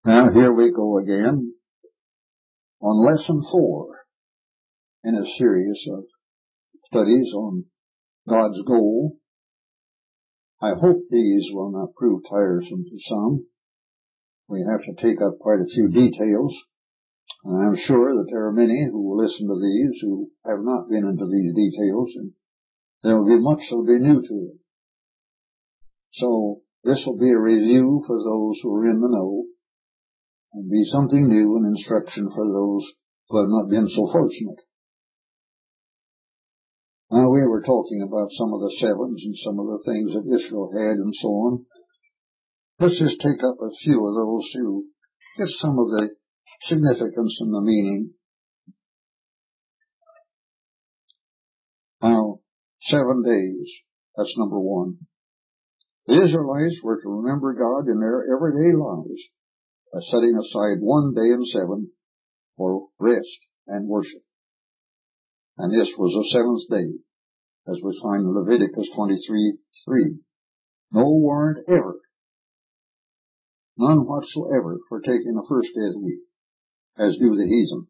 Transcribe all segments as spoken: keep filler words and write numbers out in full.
Now here we go again on lesson four in a series of studies on God's goal. I hope these will not prove tiresome to some. We have to take up quite a few details, and I'm sure that there are many who will listen to these who have not been into these details, and there will be much that will be new to them. So this will be a review for those who are in the know, and be something new and instruction for those who have not been so fortunate. Now we were talking about some of the sevens and some of the things that Israel had and so on. Let's just take up a few of those to get some of the significance and the meaning. Now, seven days, that's number one. The Israelites were to remember God in their everyday lives by setting aside one day in seven for rest and worship. And this was the seventh day, as we find in Leviticus twenty-three three. No warrant ever, none whatsoever, for taking the first day of the week, as do the heathen.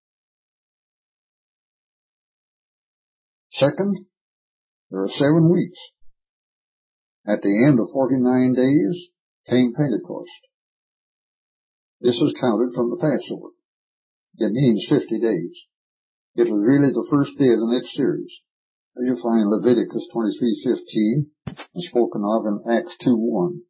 Second, there are seven weeks. At the end of forty-nine days came Pentecost. This is counted from the Passover. It means fifty days. It was really the first day of the next series. As you find Leviticus twenty-three fifteen and spoken of in Acts two one.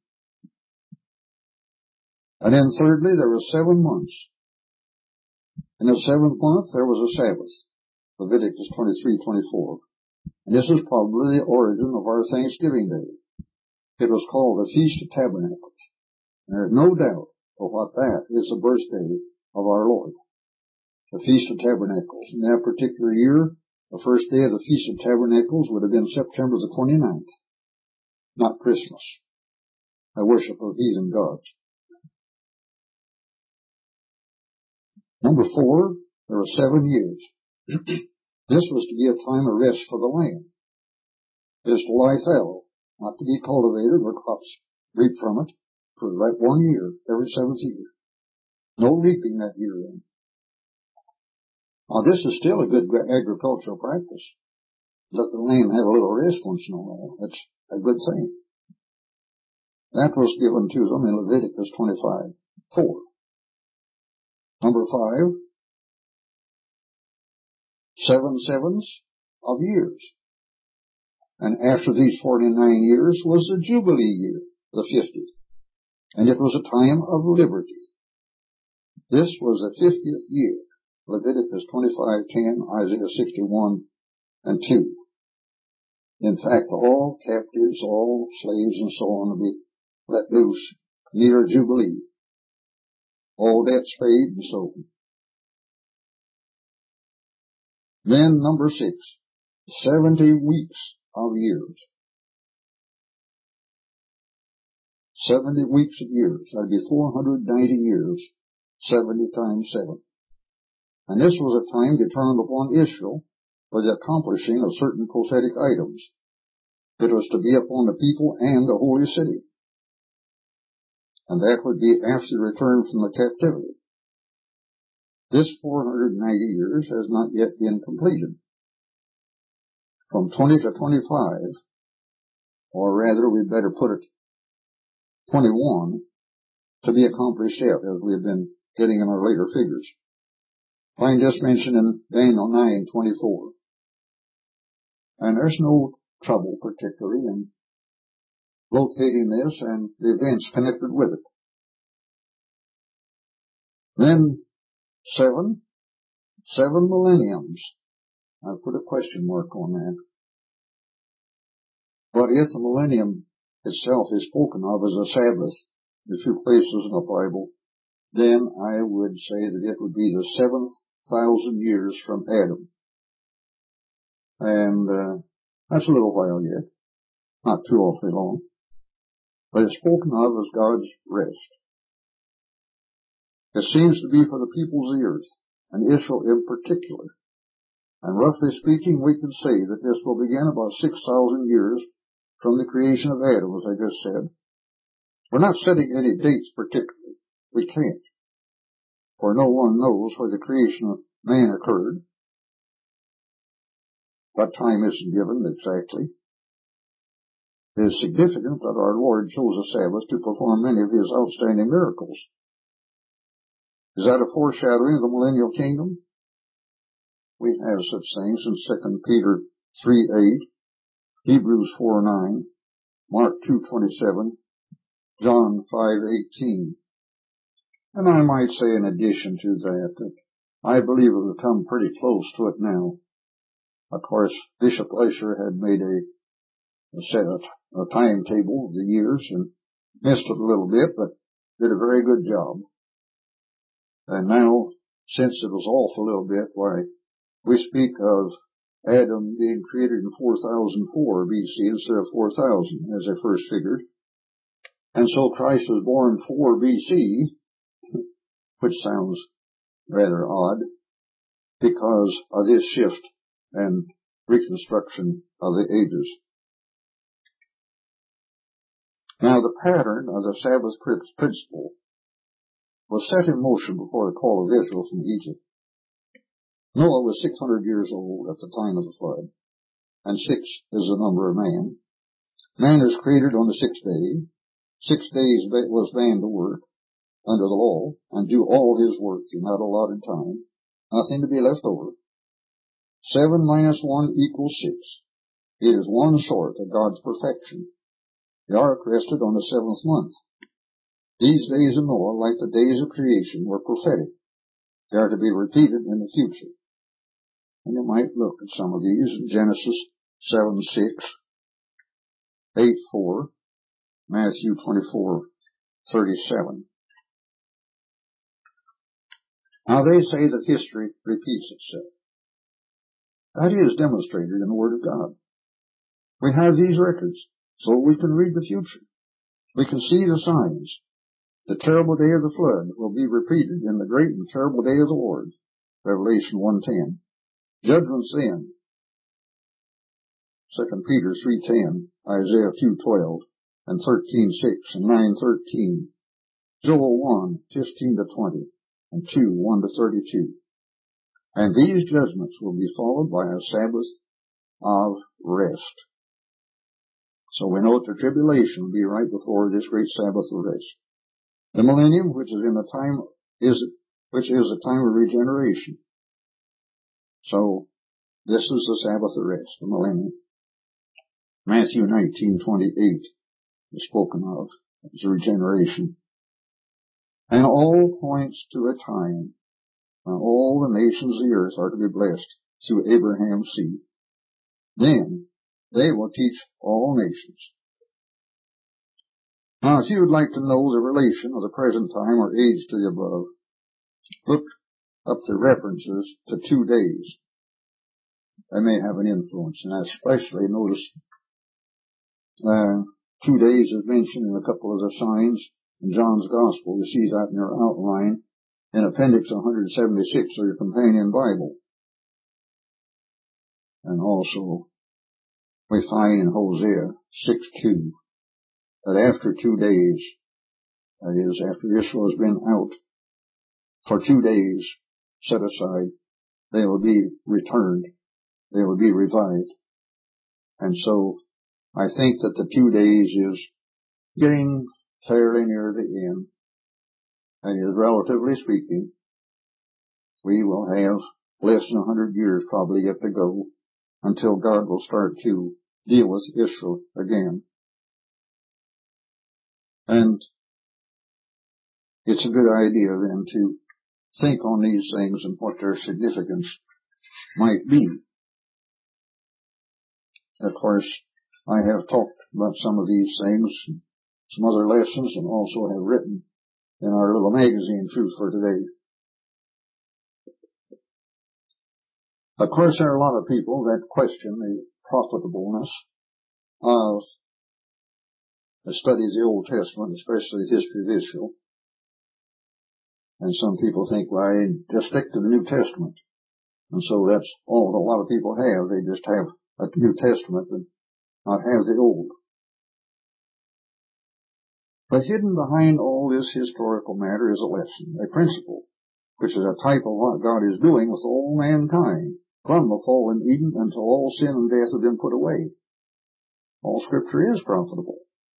And then thirdly, there were seven months. In the seventh month there was a Sabbath. Leviticus twenty-three twenty-four. And this is probably the origin of our Thanksgiving Day. It was called the Feast of Tabernacles. And there is no doubt of what that is, the birthday of our Lord. The Feast of Tabernacles. In that particular year, the first day of the Feast of Tabernacles would have been September the twenty-ninth, not Christmas, a worship of heathen gods. Number four, there were seven years. This was to be a time of rest for the land. It is to lie fallow, not to be cultivated or crops reaped from it, for that one year, every seventh year. No reaping that year then. Now this is still a good agricultural practice. Let the land have a little rest once in a while. That's a good thing. That was given to them in Leviticus twenty-five four. Number five, seven sevens of years. And after these forty-nine years was the Jubilee year, the fiftieth. And it was a time of liberty. This was the fiftieth year. Leviticus twenty-five ten, Isaiah sixty-one and two. In fact, all captives, all slaves and so on will be let loose near Jubilee. All debts paid and so on. Then number six, seventy weeks of years. Seventy weeks of years. That'd be four hundred ninety years. Seventy times seven. And this was a time determined upon Israel for the accomplishing of certain prophetic items. It was to be upon the people and the holy city. And that would be after the return from the captivity. This four hundred ninety years has not yet been completed. From twenty to twenty-five, or rather we'd better put it twenty-one, to be accomplished yet, as we've been getting in our later figures. Find this mentioned in Daniel nine twenty-four. And there's no trouble particularly in locating this and the events connected with it. Then seven, seven millenniums. I'll put a question mark on that. But if the millennium itself is spoken of as a Sabbath in a few places in the Bible, then I would say that it would be the seventh thousand years from Adam. And uh, that's a little while yet. Not too awfully long. But it's spoken of as God's rest. It seems to be for the peoples of the earth, and Israel in particular. And roughly speaking, we can say that this will begin about six thousand years from the creation of Adam, as I just said. We're not setting any dates particularly. We can't. For no one knows where the creation of man occurred. That time isn't given exactly. It is significant that our Lord chose a Sabbath to perform many of his outstanding miracles. Is that a foreshadowing of the millennial kingdom? We have such things in Second Peter three eight, Hebrews four nine, Mark two twenty-seven, John five eighteen. And I might say in addition to that, that I believe we've come pretty close to it now. Of course, Bishop Lesher had made a, a set a timetable of the years and missed it a little bit, but did a very good job. And now, since it was off a little bit, why, we speak of Adam being created in four thousand four B C instead of four thousand, as I first figured. And so Christ was born four B C, which sounds rather odd, because of this shift and reconstruction of the ages. Now, the pattern of the Sabbath principle was set in motion before the call of Israel from Egypt. Noah was six hundred years old at the time of the flood, and six is the number of man. Man is created on the sixth day. Six days was man to work under the law and do all his work in that allotted time. Nothing to be left over. Seven minus one equals six. It is one short of God's perfection. The ark rested on the seventh month. These days of Noah, like the days of creation, were prophetic. They are to be repeated in the future. And you might look at some of these in Genesis seven six, eight four, Matthew twenty-four thirty-seven. Now they say that history repeats itself. That is demonstrated in the Word of God. We have these records so we can read the future. We can see the signs. The terrible day of the flood will be repeated in the great and terrible day of the Lord. Revelation one ten. Judgments then. Second Peter three ten, Isaiah two twelve, and thirteen six, and nine thirteen. Joel one fifteen to twenty, and two one to thirty-two. And these judgments will be followed by a Sabbath of rest. So we know that the tribulation will be right before this great Sabbath of rest. The millennium, which is in the time, is, which is the time of regeneration. So, this is the Sabbath of rest, the millennium. Matthew nineteen twenty-eight is spoken of as regeneration. And all points to a time when all the nations of the earth are to be blessed through Abraham's seed. Then they will teach all nations. Now, if you would like to know the relation of the present time or age to the above, look up the references to two days. They may have an influence, and especially notice uh, two days is mentioned in a couple of the signs in John's Gospel. You see that in your outline in Appendix one seventy-six of your companion Bible. And also, we find in Hosea six two that after two days, that is, after Israel has been out for two days set aside, they will be returned. They will be revived. And so, I think that the two days is getting fairly near the end. And is, relatively speaking, we will have less than a hundred years probably yet to go until God will start to deal with Israel again. And it's a good idea then to think on these things and what their significance might be. Of course, I have talked about some of these things, some other lessons, and also have written in our little magazine, Truth for Today. Of course, there are a lot of people that question the profitableness of the study of the Old Testament, especially the history of Israel. And some people think, well, I just stick to the New Testament. And so that's all that a lot of people have. They just have a New Testament and not have the Old. But hidden behind all this historical matter is a lesson, a principle, which is a type of what God is doing with all mankind from the fall in Eden until all sin and death have been put away. All Scripture is profitable.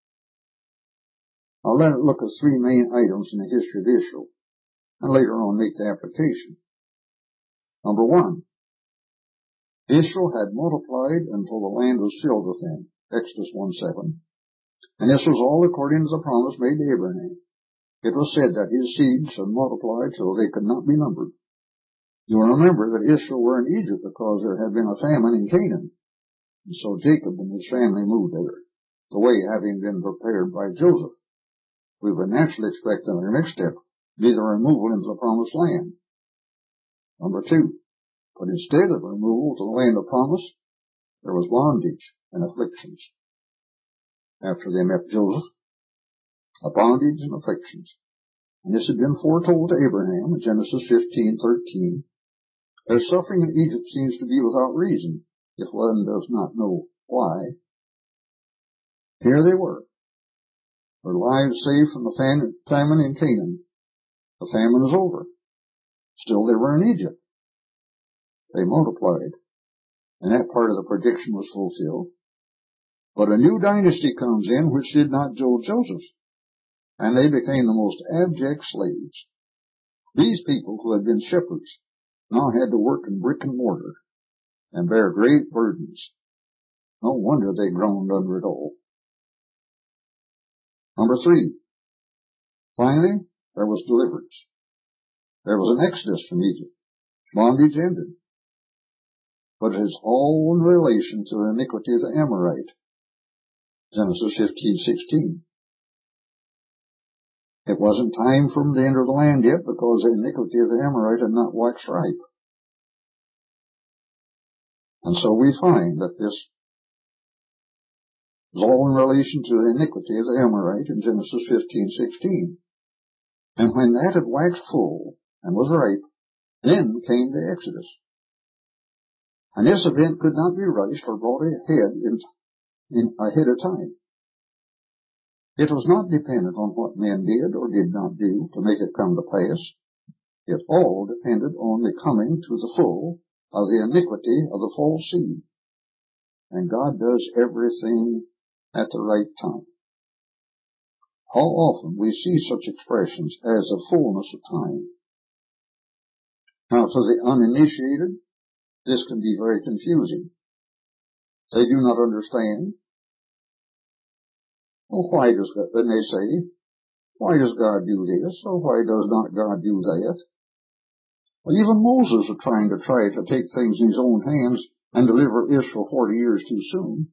I'll let it look at three main items in the history of Israel, and later on make the application. Number one, Israel had multiplied until the land was filled with them, Exodus one seven, and this was all according to the promise made to Abraham. It was said that his seed should multiply till they could not be numbered. You will remember that Israel were in Egypt because there had been a famine in Canaan, and so Jacob and his family moved there, the way having been prepared by Joseph. We would naturally expect in our next step be the removal into the promised land. Number two, but instead of removal to the land of promise, there was bondage and afflictions. After they met Joseph, a bondage and afflictions. And this had been foretold to Abraham in Genesis fifteen thirteen. Their suffering in Egypt seems to be without reason, if one does not know why. Here they were, their lives saved from the famine in Canaan. The famine is over. Still they were in Egypt. They multiplied, and that part of the prediction was fulfilled. But a new dynasty comes in which did not know Joseph, and they became the most abject slaves. These people who had been shepherds now had to work in brick and mortar and bear great burdens. No wonder they groaned under it all. Number three, finally, there was deliverance. There was an exodus from Egypt. Bondage ended. But it is all in relation to the iniquity of the Amorite. Genesis fifteen sixteen. It wasn't time for them to enter the land yet because the iniquity of the Amorite had not waxed ripe. And so we find that this is all in relation to the iniquity of the Amorite in Genesis fifteen sixteen. And when that had waxed full and was ripe, then came the Exodus. And this event could not be rushed or brought ahead in, in ahead of time. It was not dependent on what men did or did not do to make it come to pass. It all depended on the coming to the full of the iniquity of the false seed. And God does everything at the right time. How often we see such expressions as the fullness of time. Now, to the uninitiated, this can be very confusing. They do not understand. Well, why does God, then they say, why does God do this, or why does not God do that? Well, even Moses was trying to try to take things in his own hands and deliver Israel forty years too soon.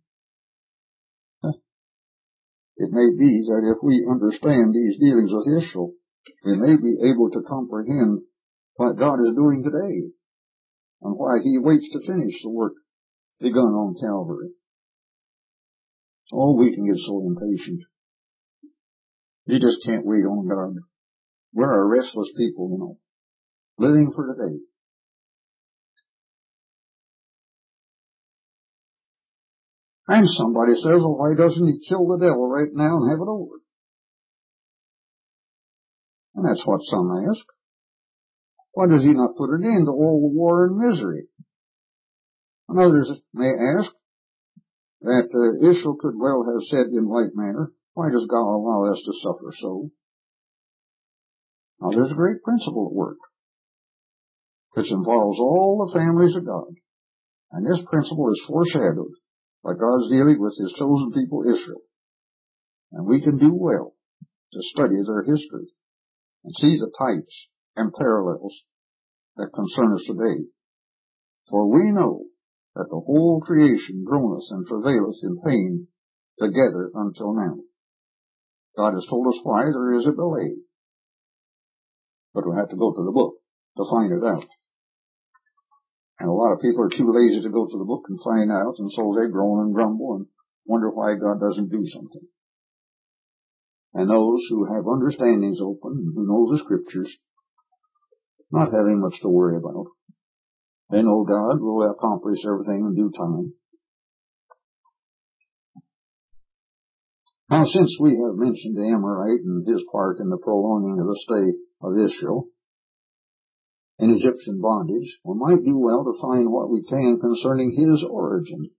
It may be that if we understand these dealings with Israel, we may be able to comprehend what God is doing today and why he waits to finish the work begun on Calvary. Oh, we can get so impatient. You just can't wait on God. We're a restless people, you know, living for today. And somebody says, well, why doesn't he kill the devil right now and have it over? And that's what some ask. Why does he not put an end to all the war and misery? And others may ask that uh, Israel could well have said in like manner, why does God allow us to suffer so? Now there's a great principle at work, which involves all the families of God. And this principle is foreshadowed by God's dealing with his chosen people Israel. And we can do well to study their history and see the types and parallels that concern us today. For we know that the whole creation groaneth and travaileth in pain together until now. God has told us why there is a delay. But we have to go to the book to find it out. And a lot of people are too lazy to go to the book and find out, and so they groan and grumble and wonder why God doesn't do something. And those who have understandings open and who know the Scriptures, not having much to worry about, they know God will accomplish everything in due time. Now, since we have mentioned the Amorite and his part in the prolonging of the stay of Israel in Egyptian bondage, we might do well to find what we can concerning his origin.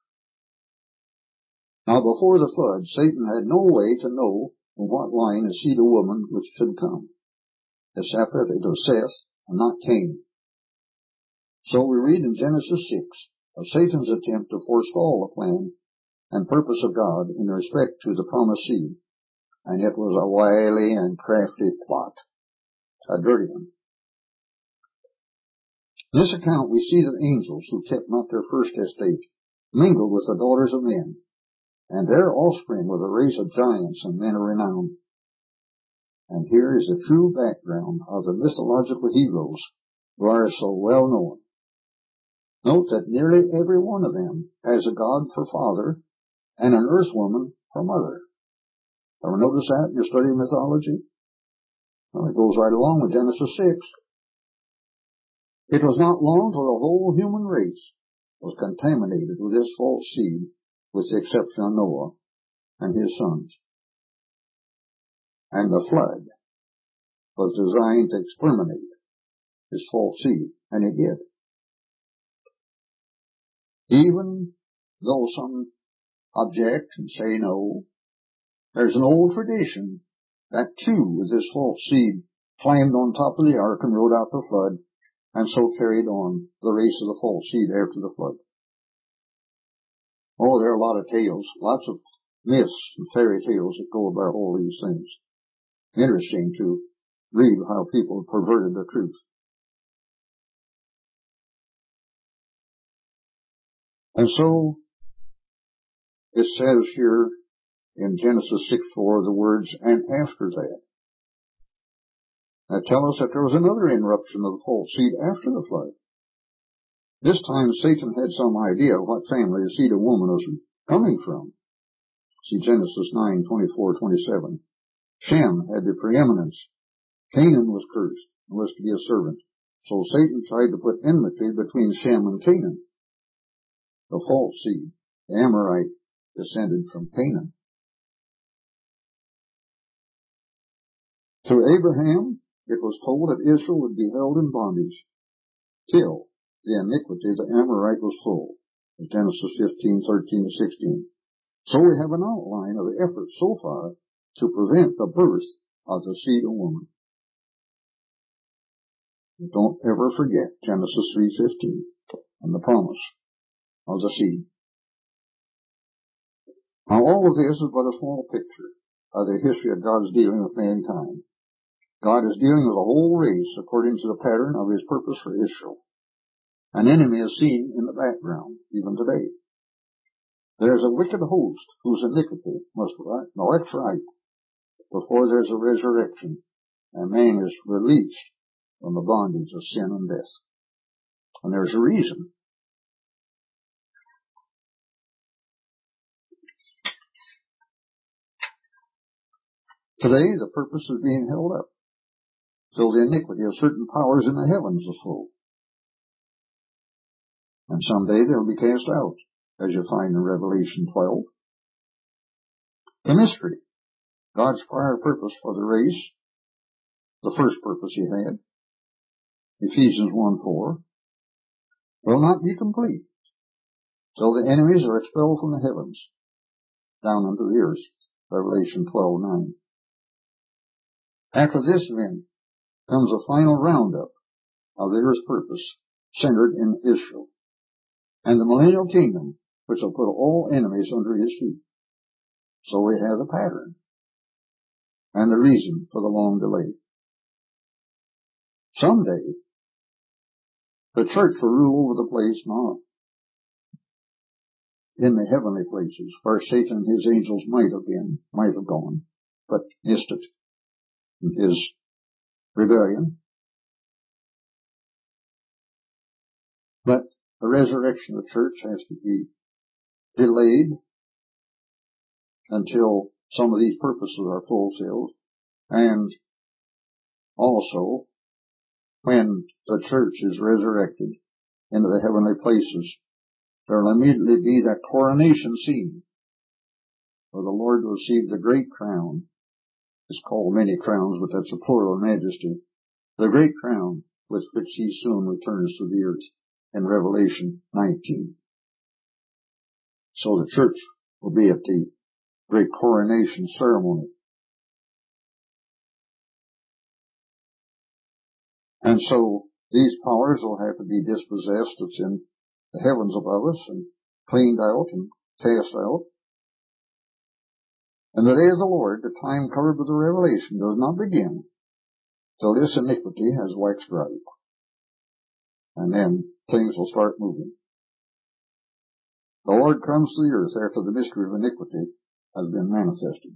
Now, before the flood, Satan had no way to know from what line a seed of woman which should come. It separated of Seth and not Cain. So we read in Genesis six of Satan's attempt to forestall the plan and purpose of God in respect to the promised seed, and it was a wily and crafty plot, a dirty one. In this account we see that angels who kept not their first estate mingled with the daughters of men, and their offspring was a race of giants and men of renown. And here is the true background of the mythological heroes who are so well known. Note that nearly every one of them has a god for father and an earth woman for mother. Ever notice that in your study of mythology? Well, it goes right along with Genesis six. It was not long till the whole human race was contaminated with this false seed, with the exception of Noah and his sons. And the flood was designed to exterminate this false seed, and it did. Even though some object and say no, there's an old tradition that two of this false seed climbed on top of the ark and rode out the flood, and so carried on the race of the false seed after the flood. Oh, there are a lot of tales, lots of myths and fairy tales that go about all these things. Interesting to read how people perverted the truth. And so, it says here in Genesis six four, the words, and after that. That tell us that there was another interruption of the false seed after the flood. This time Satan had some idea what family the seed of woman was coming from. See Genesis nine twenty-four twenty-seven. Shem had the preeminence. Canaan was cursed and was to be a servant. So Satan tried to put enmity between Shem and Canaan. The false seed, the Amorite, descended from Canaan. Through Abraham, it was told that Israel would be held in bondage till the iniquity of the Amorite was full. Genesis fifteen thirteen to sixteen. So we have an outline of the effort so far to prevent the birth of the seed of woman. Don't ever forget Genesis three fifteen and the promise of the seed. Now all of this is but a small picture of the history of God's dealing with mankind. God is dealing with the whole race according to the pattern of his purpose for Israel. An enemy is seen in the background, even today. There is a wicked host whose iniquity must wax right before there is a resurrection, and man is released from the bondage of sin and death. And there's a reason. Today, the purpose is being held up, so the iniquity of certain powers in the heavens is full. And someday they'll be cast out, as you find in Revelation twelve. The mystery, God's prior purpose for the race, the first purpose he had, Ephesians one four, will not be complete till the enemies are expelled from the heavens down into the earth, Revelation twelve nine. After this then comes a final roundup of the earth's purpose centered in Israel, and the millennial kingdom, which will put all enemies under his feet. So we have the pattern and the reason for the long delay. Someday, the church will rule over the place not in the heavenly places where Satan and his angels might have been, might have gone, but missed it in his rebellion. But the resurrection of the church has to be delayed until some of these purposes are fulfilled, and also when the church is resurrected into the heavenly places, there will immediately be that coronation scene for the Lord received the great crown. It's called many crowns, but that's a plural majesty. The great crown with which he soon returns to the earth in Revelation nineteen. So the church will be at the great coronation ceremony. And so these powers will have to be dispossessed that's in the heavens above us and cleaned out and cast out. And the day of the Lord, the time covered with the revelation, does not begin till this iniquity has waxed ripe. And then things will start moving. The Lord comes to the earth after the mystery of iniquity has been manifested.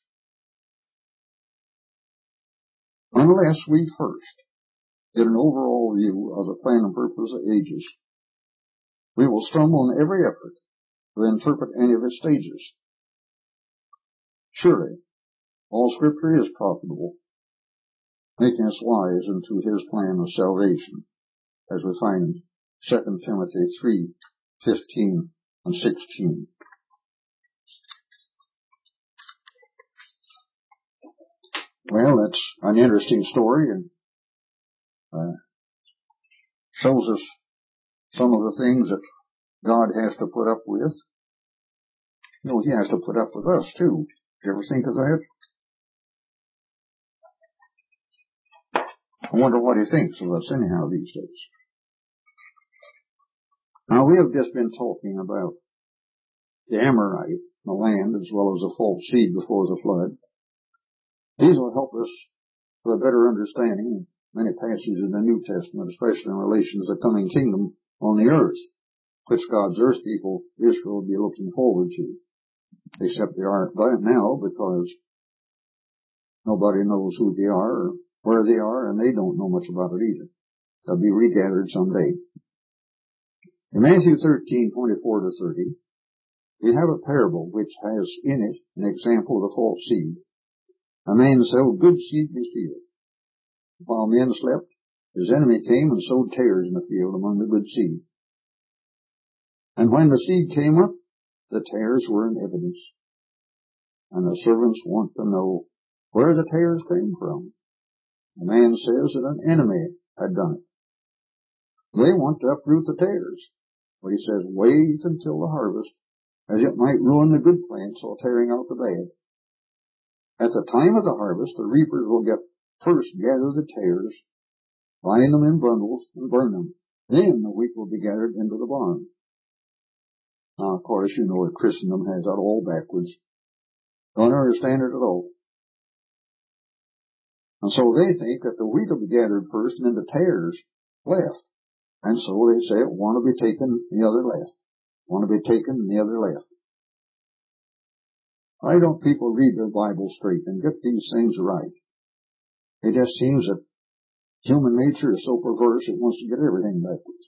Unless we first get an overall view of the plan and purpose of ages, we will stumble in every effort to interpret any of its stages. Surely, all Scripture is profitable, making us wise into His plan of salvation, as we find in Second Timothy three, fifteen and sixteen. Well, that's an interesting story, and uh, shows us some of the things that God has to put up with. You know, He has to put up with us, too. Did you ever think of that? I wonder what He thinks of us anyhow these days. Now, we have just been talking about the Amorite, the land, as well as the false seed before the flood. These will help us for a better understanding of many passages in the New Testament, especially in relation to the coming kingdom on the earth, which God's earth people, Israel, will be looking forward to. Except they aren't by it now, because nobody knows who they are or where they are, and they don't know much about it either. They'll be regathered someday. In Matthew thirteen, twenty-four to thirty, we have a parable which has in it an example of the false seed. A man sowed good seed in his field. While men slept, his enemy came and sowed tares in the field among the good seed. And when the seed came up, the tares were in evidence. And the servants want to know where the tares came from. The man says that an enemy had done it. They want to uproot the tares. But he says, wait until the harvest, as it might ruin the good plants while tearing out the bad. At the time of the harvest, the reapers will get first gather the tares, bind them in bundles, and burn them. Then the wheat will be gathered into the barn. Now, of course, you know that Christendom has that all backwards. Don't understand it at all. And so they think that the wheat will be gathered first and then the tares left. And so they say one will be taken, the other left. One will be taken, the other left. Why don't people read their Bible straight and get these things right? It just seems that human nature is so perverse it wants to get everything backwards.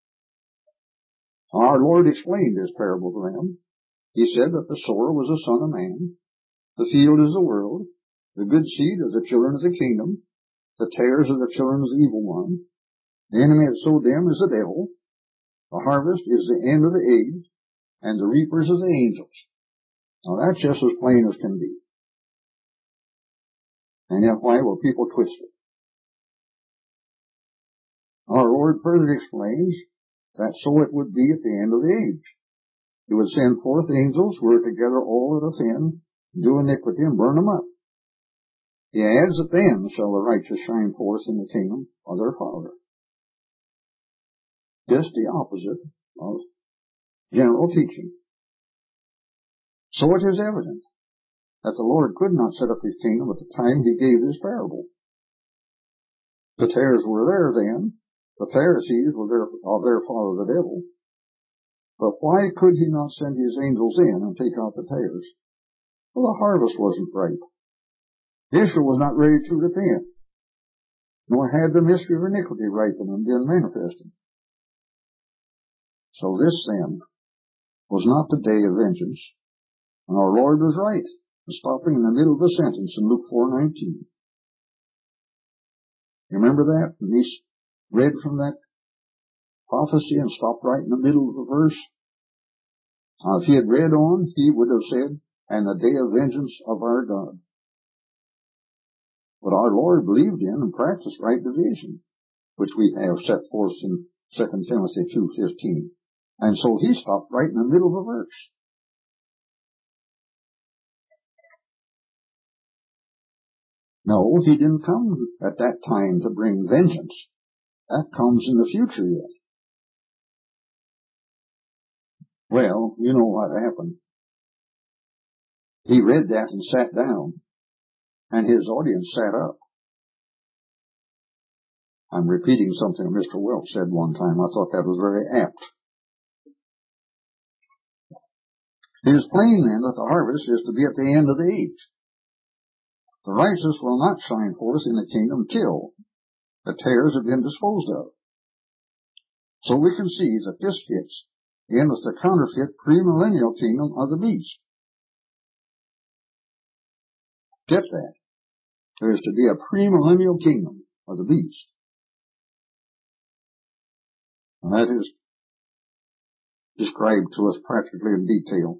Our Lord explained this parable to them. He said that the sower was the Son of Man, the field is the world, the good seed are the children of the kingdom, the tares are the children of the evil one, the enemy that sowed them is the devil, the harvest is the end of the age, and the reapers are the angels. Now that's just as plain as can be. And yet why will people twist it? Our Lord further explains that so it would be at the end of the age. He would send forth angels who are to gather all that offend, do iniquity, and burn them up. He adds that then shall the righteous shine forth in the kingdom of their Father. Just the opposite of general teaching. So it is evident that the Lord could not set up His kingdom at the time He gave this parable. The tares were there then. The Pharisees were there of their father the devil. But why could He not send His angels in and take out the tares? Well, the harvest wasn't ripe. Israel was not ready to repent, nor had the mystery of iniquity ripened and been manifested. So this then was not the day of vengeance, and our Lord was right in stopping in the middle of the sentence in Luke four nineteen. You remember that? And He read from that prophecy and stopped right in the middle of the verse. Now, if He had read on, He would have said, and the day of vengeance of our God. But our Lord believed in and practiced right division, which we have set forth in Second Timothy two fifteen. And so he stopped right in the middle of a verse. No, he didn't come at that time to bring vengeance. That comes in the future yet. Well, you know what happened. He read that and sat down, and his audience sat up. I'm repeating something Mister Welch said one time. I thought that was very apt. It is plain then that the harvest is to be at the end of the age. The righteous will not shine forth in the kingdom till the tares have been disposed of. So we can see that this fits in with the counterfeit premillennial kingdom of the beast. Get that? There is to be a premillennial kingdom of the beast. And that is described to us practically in detail.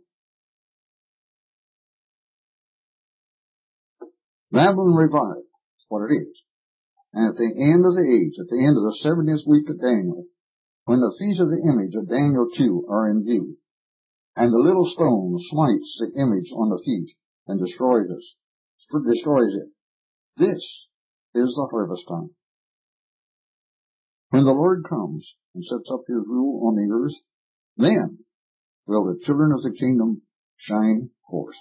Babylon revived, what it is. And at the end of the age, at the end of the seventieth week of Daniel, when the feet of the image of Daniel two are in view, and the little stone smites the image on the feet and destroys it, destroys it. This is the harvest time. When the Lord comes and sets up his rule on the earth, then will the children of the kingdom shine forth.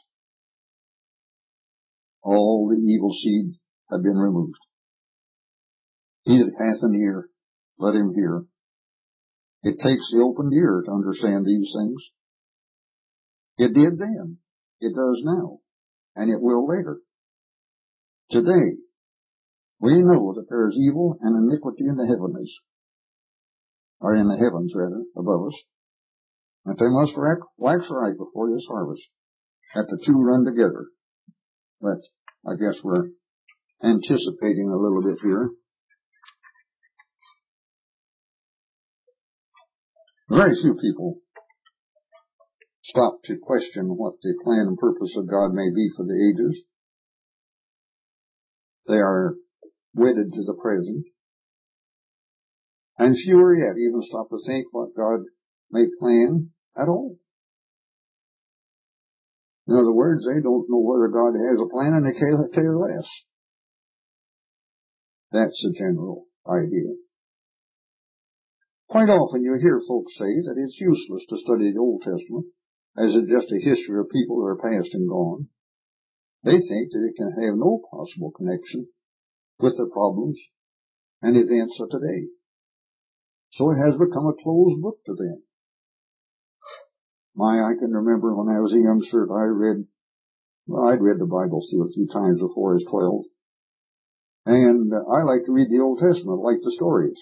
All the evil seed have been removed. He that hath an ear, let him hear. It takes the opened ear to understand these things. It did then, it does now, and it will later. Today, we know that there is evil and iniquity in the heavenlies, or in the heavens rather, above us, that they must wax right before this harvest, that the two run together. But I guess we're anticipating a little bit here. Very few people stop to question what the plan and purpose of God may be for the ages. They are wedded to the present. And fewer yet even stop to think what God may plan at all. In other words, they don't know whether God has a plan and they care less. That's the general idea. Quite often you hear folks say that it's useless to study the Old Testament, as it's just a history of people who are past and gone. They think that it can have no possible connection with the problems and events of today. So it has become a closed book to them. My, I can remember when I was a youngster, I read, well, I'd read the Bible through a few times before I was twelve. And I like to read the Old Testament, I like the stories.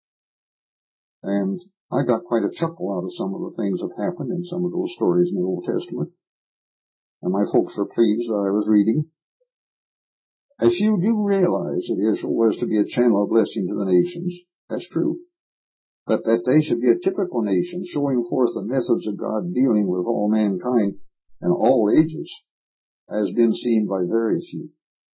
And I got quite a chuckle out of some of the things that happened in some of those stories in the Old Testament. And my folks were pleased that I was reading. If you do realize that Israel was to be a channel of blessing to the nations, that's true. But that they should be a typical nation showing forth the methods of God dealing with all mankind in all ages has been seen by very few.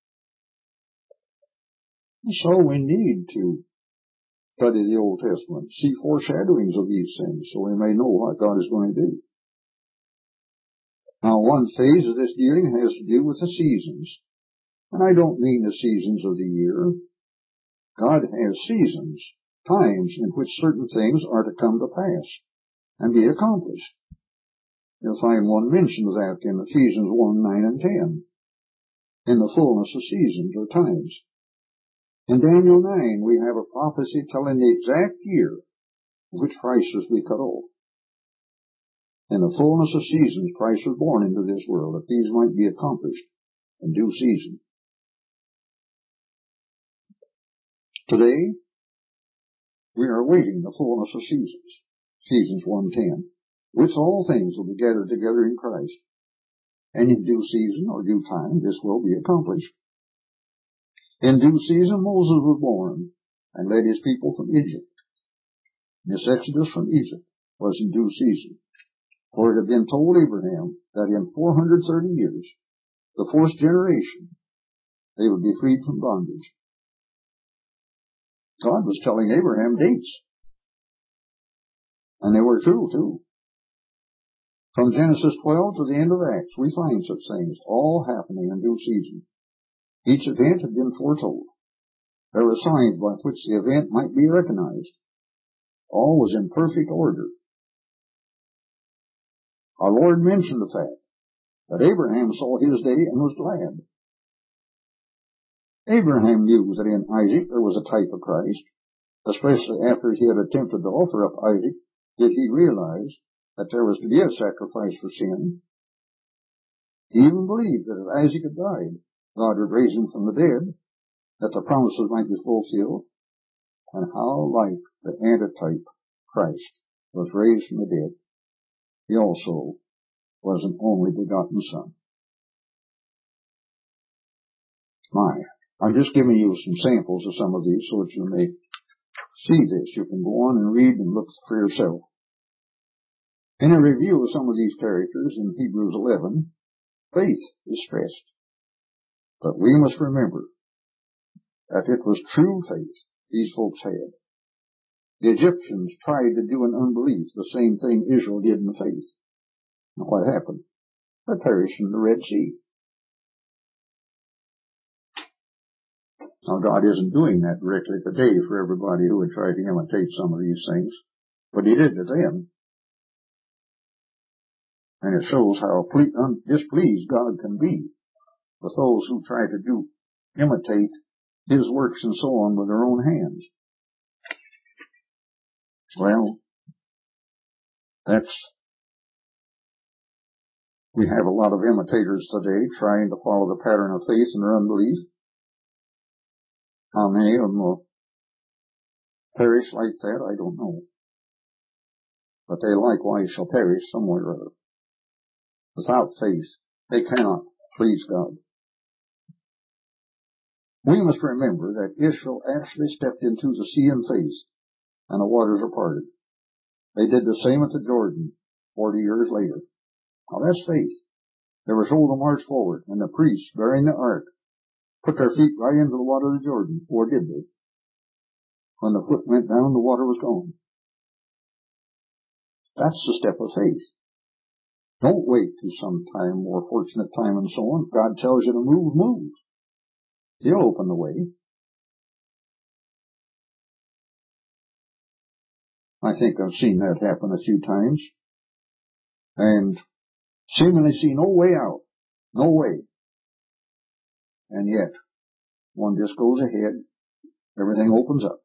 So we need to study the Old Testament, see foreshadowings of these things so we may know what God is going to do. Now, one phase of this dealing has to do with the seasons. And I don't mean the seasons of the year. God has seasons, times in which certain things are to come to pass and be accomplished. You'll find one mention of that in Ephesians one, nine, and ten. In the fullness of seasons or times. In Daniel nine, we have a prophecy telling the exact year in which Christ was to be cut off. In the fullness of seasons, Christ was born into this world, that these might be accomplished in due season. Today, we are awaiting the fullness of seasons, Ephesians one ten, which all things will be gathered together in Christ. And in due season or due time, this will be accomplished. In due season, Moses was born and led his people from Egypt. This exodus from Egypt was in due season. For it had been told Abraham that in four hundred thirty years, the fourth generation, they would be freed from bondage. God was telling Abraham dates. And they were true, too. From Genesis twelve to the end of Acts, we find such things, all happening in due season. Each event had been foretold. There were signs by which the event might be recognized. All was in perfect order. Our Lord mentioned the fact that Abraham saw his day and was glad. Abraham knew that in Isaac there was a type of Christ. Especially after he had attempted to offer up Isaac, did he realize that there was to be a sacrifice for sin. He even believed that if Isaac had died, God would raise him from the dead, that the promises might be fulfilled. And how like the antitype Christ was raised from the dead, he also was an only begotten Son. My, I'm just giving you some samples of some of these so that you may see this. You can go on and read and look for yourself. In a review of some of these characters in Hebrews eleven, faith is stressed. But we must remember that it was true faith these folks had. The Egyptians tried to do in unbelief the same thing Israel did in faith. And what happened? They perished in the Red Sea. Now, God isn't doing that directly today for everybody who would try to imitate some of these things, but He did to them. And it shows how displeased God can be with those who try to do, imitate His works and so on with their own hands. Well, that's, we have a lot of imitators today trying to follow the pattern of faith in their unbelief. How many of them will perish like that, I don't know. But they likewise shall perish somewhere or other. Without faith, they cannot please God. We must remember that Israel actually stepped into the sea in faith, and the waters are parted. They did the same at the Jordan forty years later. Now that's faith. They were told to march forward, and the priests bearing the ark put their feet right into the water of the Jordan, or did they? When the foot went down, the water was gone. That's the step of faith. Don't wait till some time, more fortunate time and so on. If God tells you to move, move. He'll open the way. I think I've seen that happen a few times. And seemingly see no way out. No way. And yet, one just goes ahead. Everything opens up.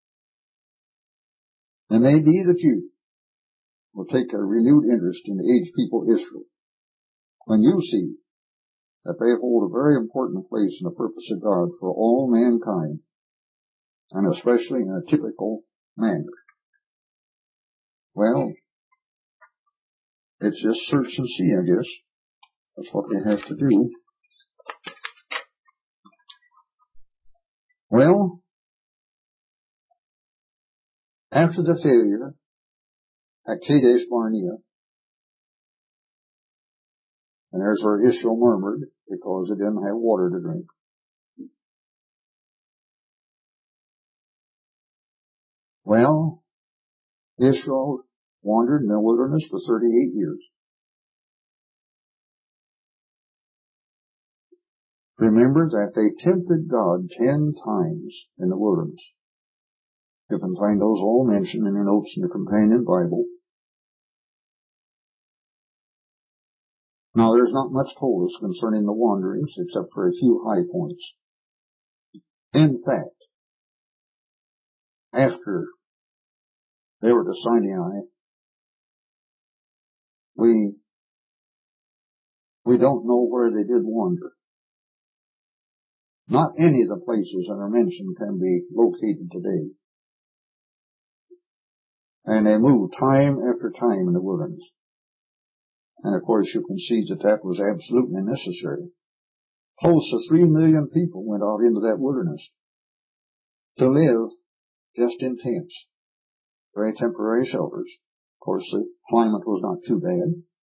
It may be that you will take a renewed interest in the aged people Israel when you see that they hold a very important place in the purpose of God for all mankind, and especially in a typical manner. Well, it's just search and see, I guess. That's what we have to do. Well, after the failure at Kadesh Barnea, and there's where Israel murmured because they didn't have water to drink. Well, Israel wandered in the wilderness for thirty-eight years. Remember that they tempted God ten times in the wilderness. You can find those all mentioned in your notes in the companion Bible. Now, there's not much told us concerning the wanderings except for a few high points. In fact, after they were to Sinai, we, we don't know where they did wander. Not any of the places that are mentioned can be located today. And they moved time after time in the wilderness. And of course you can see that that was absolutely necessary. Close to three million people went out into that wilderness to live just in tents, very temporary shelters. Of course the climate was not too bad.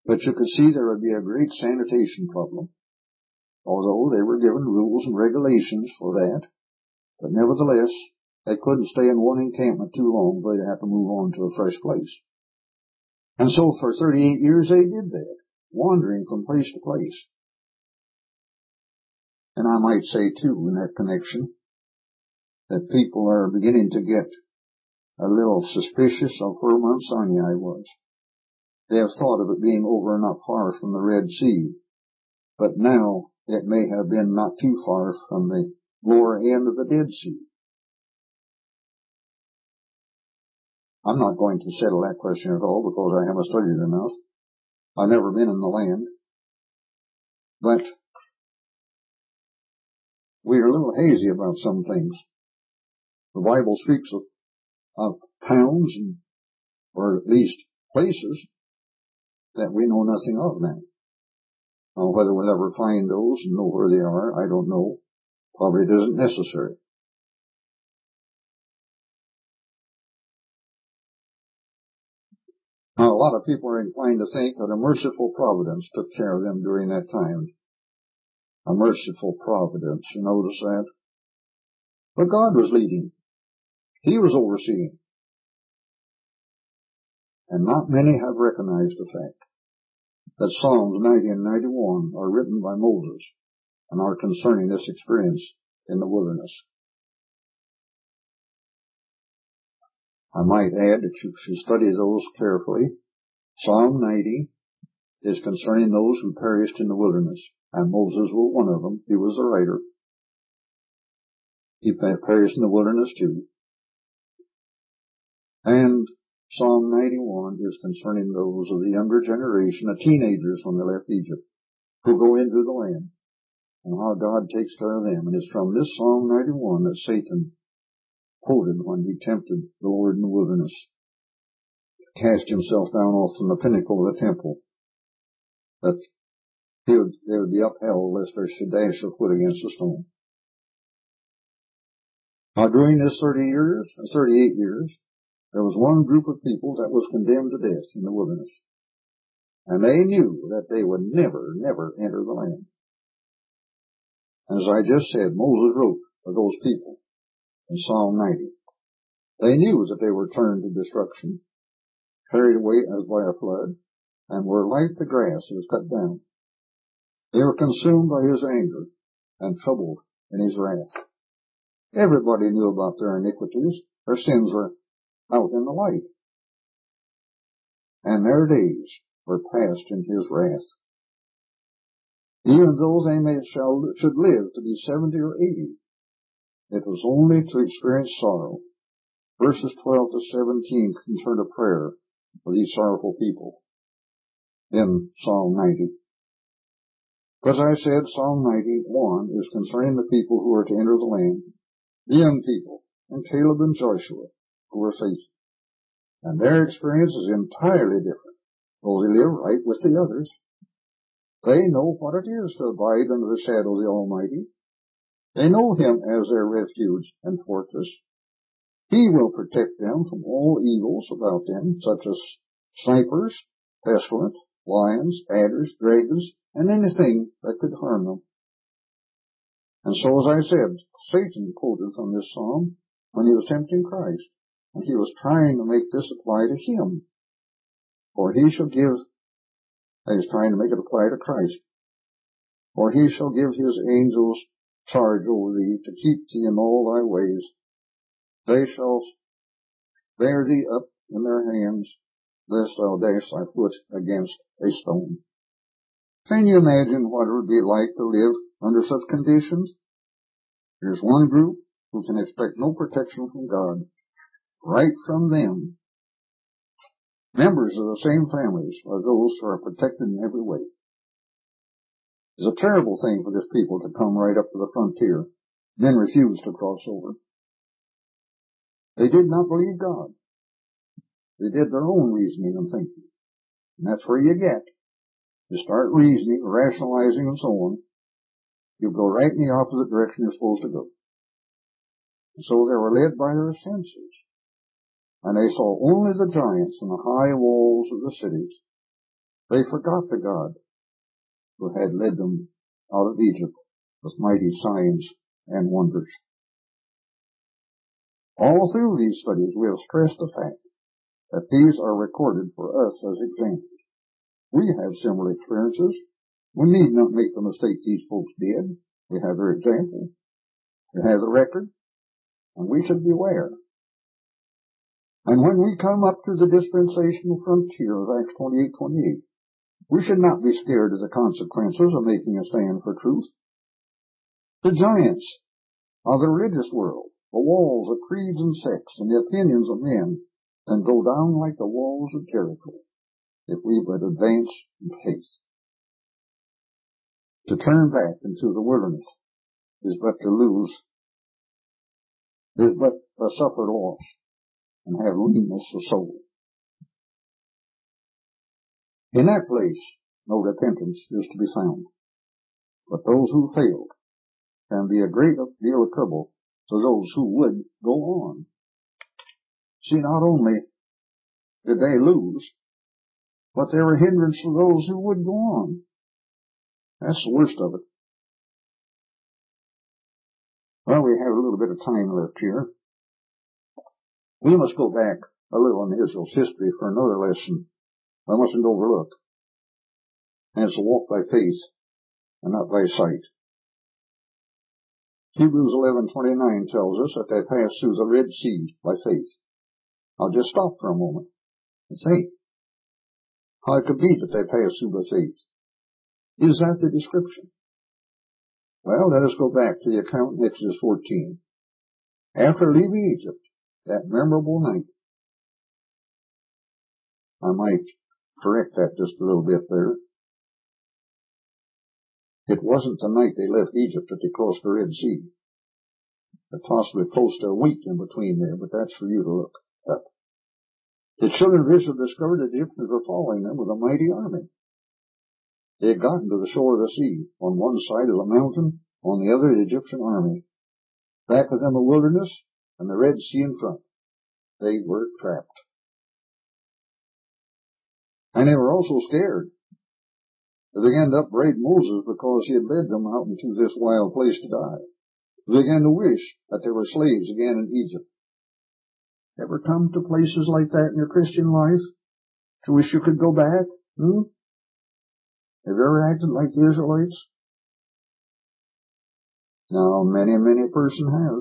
But you could see there would be a great sanitation problem, although they were given rules and regulations for that. But nevertheless, they couldn't stay in one encampment too long, but they'd have to move on to a fresh place. And so for thirty-eight years they did that, wandering from place to place. And I might say, too, in that connection, that people are beginning to get a little suspicious of where Mount Sinai was. They have thought of it being over not far from the Red Sea, but now it may have been not too far from the lower end of the Dead Sea. I'm not going to settle that question at all because I haven't studied enough. I've never been in the land. But we're a little hazy about some things. The Bible speaks of, of towns, and, or at least places, that we know nothing of now. Now, whether we'll ever find those and know where they are, I don't know. Probably it isn't necessary. Now, a lot of people are inclined to think that a merciful providence took care of them during that time. A merciful providence, you notice that? But God was leading. He was overseeing. And not many have recognized the fact that Psalms ninety and ninety-one are written by Moses and are concerning this experience in the wilderness. I might add that you should study those carefully. Psalm ninety is concerning those who perished in the wilderness, and Moses was one of them. He was the writer. He perished in the wilderness too. And Psalm ninety-one is concerning those of the younger generation, the teenagers when they left Egypt, who go into the land, and how God takes care of them. And it's from this Psalm ninety-one that Satan quoted when he tempted the Lord in the wilderness, cast himself down off from the pinnacle of the temple, that he would, they would be upheld lest they should dash their foot against a stone. Now, during this thirty years, or thirty-eight years, there was one group of people that was condemned to death in the wilderness. And they knew that they would never, never enter the land. And as I just said, Moses wrote of those people in Psalm ninety. They knew that they were turned to destruction, carried away as by a flood, and were like the grass that was cut down. They were consumed by his anger and troubled in his wrath. Everybody knew about their iniquities. Their sins were out in the light. And their days were passed in his wrath. Even though they may shall, should live to be seventy or eighty, it was only to experience sorrow. Verses twelve to seventeen concern a prayer for these sorrowful people in Psalm ninety. As I said, Psalm ninety-one is concerning the people who are to enter the land, the young people, and Caleb and Joshua, who were faithful. And their experience is entirely different, though they live right with the others. They know what it is to abide under the shadow of the Almighty. They know Him as their refuge and fortress. He will protect them from all evils about them, such as snipers, pestilence, lions, adders, dragons, and anything that could harm them. And so, as I said, Satan quoted from this psalm when he was tempting Christ, and he was trying to make this apply to him. For he shall give, he was trying to make it apply to Christ, for he shall give his angels charge over thee to keep thee in all thy ways. They shall bear thee up in their hands, lest thou dash thy foot against a stone. Can you imagine what it would be like to live under such conditions? Here's one group who can expect no protection from God, right from them. Members of the same families are those who are protected in every way. It's a terrible thing for this people to come right up to the frontier and then refuse to cross over. They did not believe God. They did their own reasoning and thinking. And that's where you get. You start reasoning, rationalizing, and so on. You go right in the opposite direction you're supposed to go. And so they were led by their senses. And they saw only the giants and the high walls of the cities. They forgot the God who had led them out of Egypt with mighty signs and wonders. All through these studies we have stressed the fact that these are recorded for us as examples. We have similar experiences. We need not make the mistake these folks did. We have their example. We have the record. And we should beware. And when we come up to the dispensational frontier of Acts twenty-eight twenty-eight, we should not be scared of the consequences of making a stand for truth. The giants of the religious world, the walls of creeds and sects and the opinions of men, then go down like the walls of Jericho if we but advance in faith. To turn back into the wilderness is but to lose, is but to suffer loss and have leanness of soul. In that place, no repentance is to be found. But those who failed can be a great deal of trouble to those who would go on. See, not only did they lose, but they were a hindrance to those who would go on. That's the worst of it. Well, we have a little bit of time left here. We must go back a little in Israel's history for another lesson I mustn't overlook. And it's to walk by faith and not by sight. Hebrews eleven twenty-nine tells us that they passed through the Red Sea by faith. I'll just stop for a moment and think how it could be that they passed through by faith. Is that the description? Well, let us go back to the account in Exodus fourteen. After leaving Egypt, that memorable night, I might correct that just a little bit there. It wasn't the night they left Egypt that they crossed the Red Sea. There's possibly close to a week in between there, but that's for you to look up. The children of Israel discovered that the Egyptians were following them with a mighty army. They had gotten to the shore of the sea. On one side of the mountain, on the other the Egyptian army. Back of them a wilderness, and the Red Sea in front. They were trapped. And they were also scared. They began to upbraid Moses because he had led them out into this wild place to die. They began to wish that they were slaves again in Egypt. Ever come to places like that in your Christian life? To wish you could go back? Hmm? Have you ever acted like the Israelites? Now, many, many person has.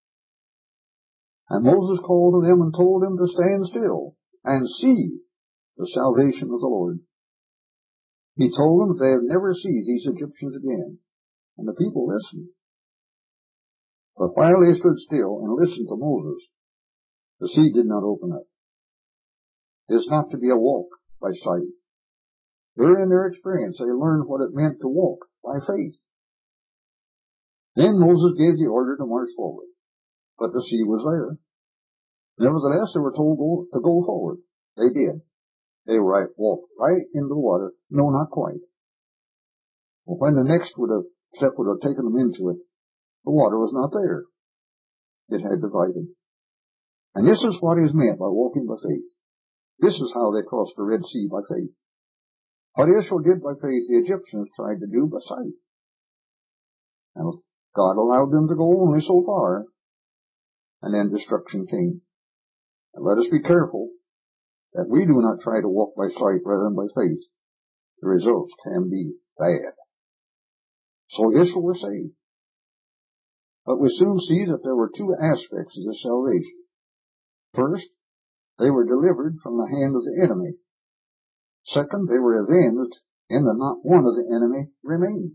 And Moses called to them and told them to stand still and see the salvation of the Lord. He told them that they would never see these Egyptians again. And the people listened. But while they stood still and listened to Moses, the sea did not open up. It's not to be a walk by sight. During their experience, they learned what it meant to walk by faith. Then Moses gave the order to march forward. But the sea was there. Nevertheless, they were told to go forward. They did. They right, walked right into the water. No, not quite. Well, when the next would have, step would have taken them into it, the water was not there. It had divided. And this is what is meant by walking by faith. This is how they crossed the Red Sea by faith. What Israel did by faith, the Egyptians tried to do by sight. And God allowed them to go only so far, and then destruction came. And let us be careful that we do not try to walk by sight rather than by faith. The results can be bad. So Israel were saved. But we soon see that there were two aspects of this salvation. First, they were delivered from the hand of the enemy. Second, they were avenged in that not one of the enemy remained.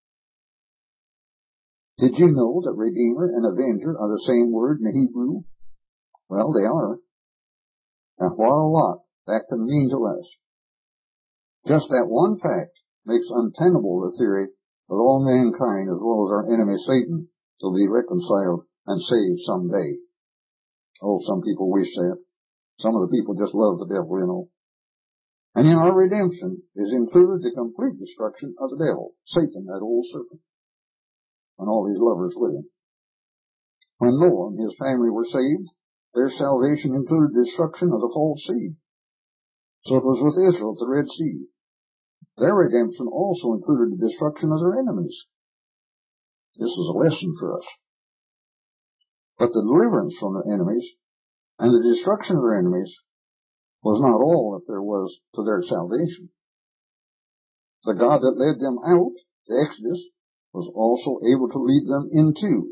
Did you know that Redeemer and Avenger are the same word in the Hebrew? Well, they are. And what a lot that can mean to us. Just that one fact makes untenable the theory that all mankind, as well as our enemy Satan, will be reconciled and saved someday. Oh, some people wish that. Some of the people just love the devil, you know. And in our redemption is included the complete destruction of the devil, Satan, that old serpent, and all his lovers with him. When Noah and his family were saved, their salvation included the destruction of the false seed. So it was with Israel at the Red Sea. Their redemption also included the destruction of their enemies. This is a lesson for us. But the deliverance from their enemies and the destruction of their enemies was not all that there was to their salvation. The God that led them out, the Exodus, was also able to lead them into,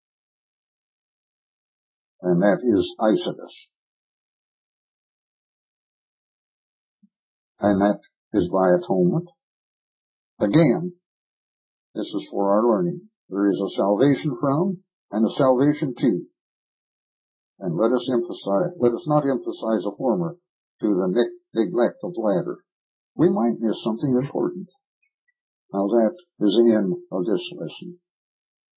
and that is Exodus. And that is by atonement. Again, this is for our learning. There is a salvation from and a salvation to. And let us emphasize, let us not emphasize the former to the ne- neglect of the latter. We might miss something important. Now that is the end of this lesson.